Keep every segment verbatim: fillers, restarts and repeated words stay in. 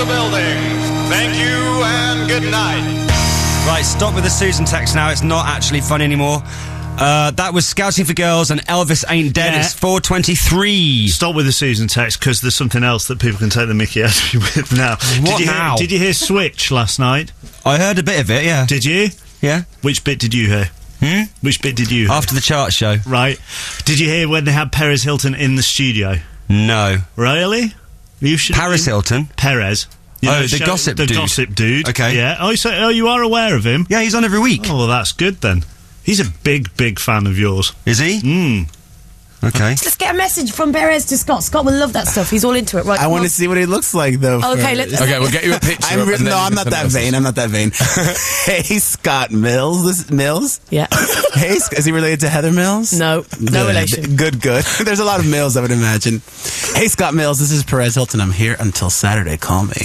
the building. Thank you and good night. Right, stop with the Susan text now. It's not actually fun anymore. Uh, that was Scouting for Girls and Elvis Ain't Dead. Yeah. It's four twenty-three. Stop with the Susan text, because there's something else that people can take the mickey out of you with now. What did you now? Hear, did you hear Switch last night? I heard a bit of it, yeah. Did you? Yeah. Which bit did you hear? Hmm? Which bit did you hear? After the chart show. Right. Did you hear when they had Perez Hilton in the studio? No. Really? You should. Paris Hilton? Perez. You Oh, know, the show- gossip the dude. gossip dude. Okay. Yeah. Oh, so oh, you are aware of him? Yeah, he's on every week. Oh, well, that's good then. He's a big, big fan of yours. Is he? Mm. Okay. Let's get a message from Perez to Scott. Scott will love that stuff. He's all into it. Right. I want to see what he looks like, though. Okay, first. let's- Okay, we'll get you a picture. I'm up re- and then no, you I'm can not send that a message. vain. I'm not that vain. Hey, Scott Mills. This, Mills? Yeah. Hey, Sc- is he related to Heather Mills? No, no Good. relation. Good, good. There's a lot of Mills, I would imagine. Hey, Scott Mills. This is Perez Hilton. I'm here until Saturday. Call me.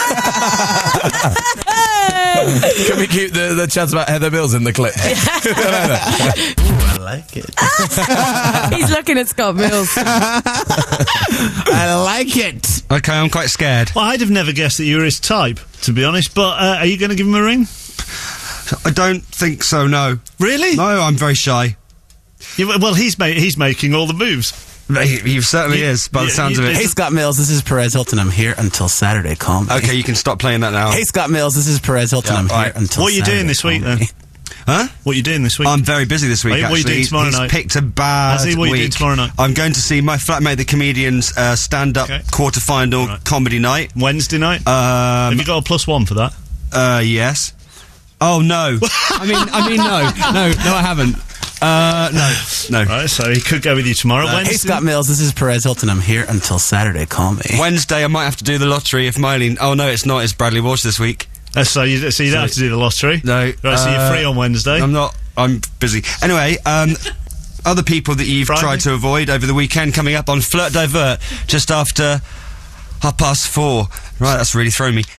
Can we keep the, the chance about Heather Mills in the clip? Ooh, I like it. He's looking at Scott Mills. I like it. Okay, I'm quite scared. Well, I'd have never guessed that you were his type, to be honest. But uh, are you going to give him a ring? I don't think so, no. Really? No, I'm very shy. Yeah, well, he's ma- he's making all the moves. He, he certainly You- is, by the you- sounds you- of it. Hey, Scott Mills. This is Perez Hilton. I'm here until Saturday. Call me. Okay, you can stop playing that now. Hey, Scott Mills. This is Perez Hilton. Yeah, I'm right. here until What are you Saturday. doing this Call week, me. then? Huh? What are you doing this week? I'm very busy this week, Wait, what are you actually. doing He's- tomorrow he's night? picked a bad Has he? What are you week. doing tomorrow night? I'm going to see my flatmate, the comedian's uh, stand-up Okay. quarter-final Right. comedy night. Wednesday night? Um, Have you got a plus one for that? uh, yes. Oh, no. I mean, I mean, no. No, no, I haven't. Uh, no. No. Right, so he could go with you tomorrow. Uh, Wednesday. hey, Scott Mills. This is Perez Hilton. I'm here until Saturday. Call me. Wednesday, I might have to do the lottery if Mylene... Oh, no, it's not. It's Bradley Walsh this week. Uh, so you, so you don't have to do the lottery? No. Right, so uh, you're free on Wednesday? I'm not. I'm busy. Anyway, um... other people that you've Friday? tried to avoid over the weekend coming up on Flirt Divert just after half past four. Right, that's really thrown me.